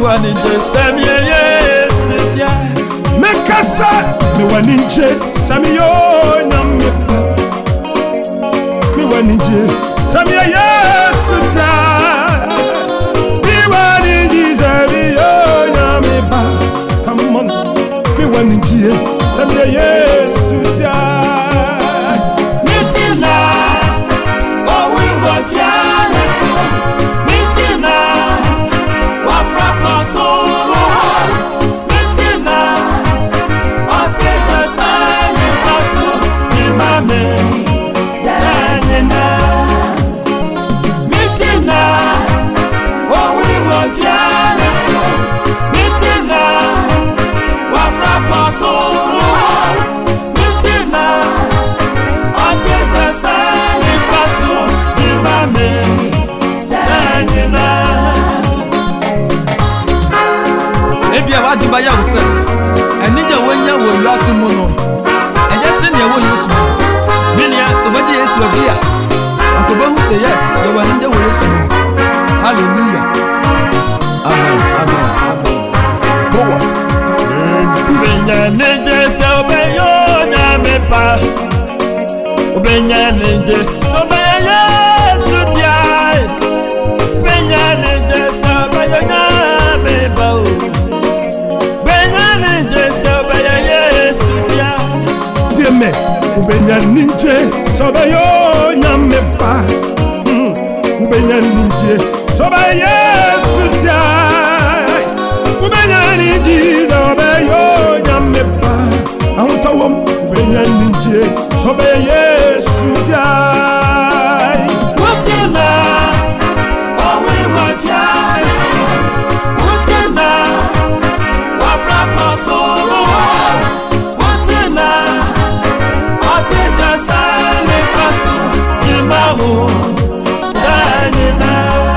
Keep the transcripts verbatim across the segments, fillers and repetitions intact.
waninje samye Yesu dia Mekasa mi waninje samyo nyamepa mi waninje samye Yesu dia mi waninje samyo nyamepa come on mi waninje samye Yesu dia mitina oh we want ya mitina wa frapa solo mitina otita sani faso ni mame danina mitina oh we want ya mitina wa frapa solo mitina otita sani faso ni mame danina. Ebi awa di baya wo se enija wonya wo wiase mu no eje se ne wo Yesu minia so bodi Yesu bodi a akoba hu say yes the one enija wo Yesu hallelujah amen amen amen boss ubenya neje se obeyo na mepa ubenya neje so obeyo Yesu dia ubenya neje se obeyo na mepa me ubenya ninje sobayo nyamepa ubenya ninje sobayo Yesu dia ubenya ninje sobayo nyamepa ahutawom ubenya ninje sobayo Yesu dia Utina owe wakiasu Utina wafrapa solo Utina danina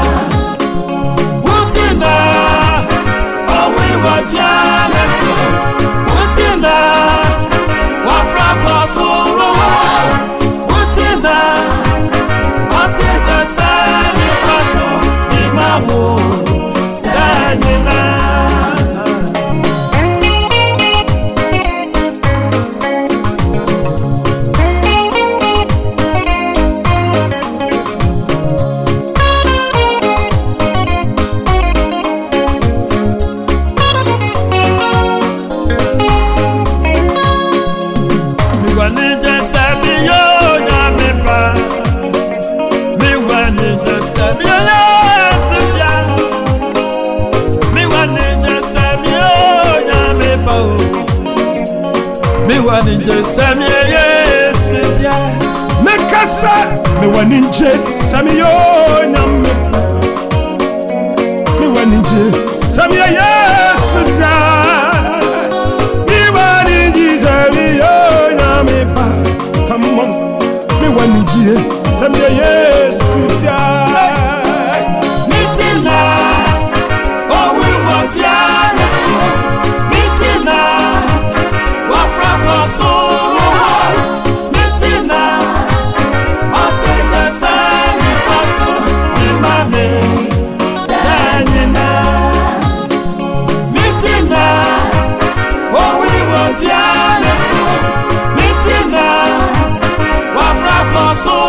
utina owe wakiana utina wafrapa solo utina otija sani faso imahu danina Waninje samye Yesu dia Mekasa mi waninje samyo nyamepa mi waninje samye Yesu dia mi waninje samyo nyamepa come on mi waninje samye Yesu dia mitina oh we want ya mitina solo mitina otita sani faso imame danina mitina oh we want ya mitina wafrapa solo